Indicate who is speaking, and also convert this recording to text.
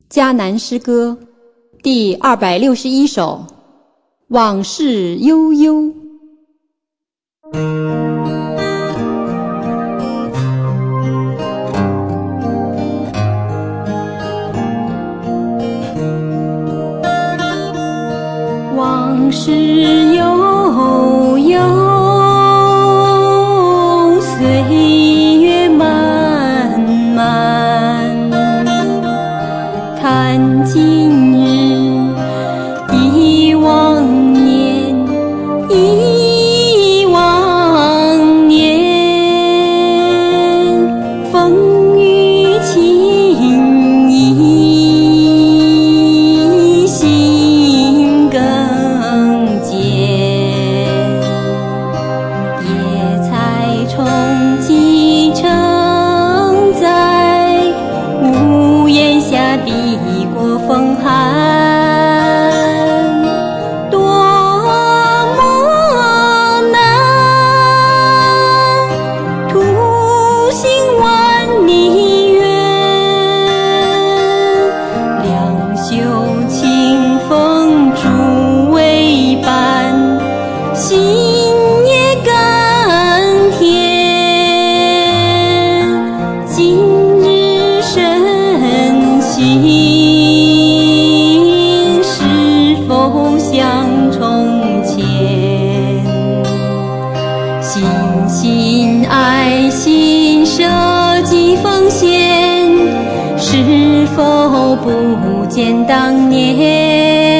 Speaker 1: 迦南诗歌第261首，往事悠悠。往事悠悠，岁月漫漫，看今日忆往年，忆往年，风雨情谊心更坚，野菜充饥成灾，屋檐下避过风寒，多么难！途行万里远，两袖清风助为伴，心也甘甜。今日身心是否像从前？心心爱心舍己奉献，是否不见当年？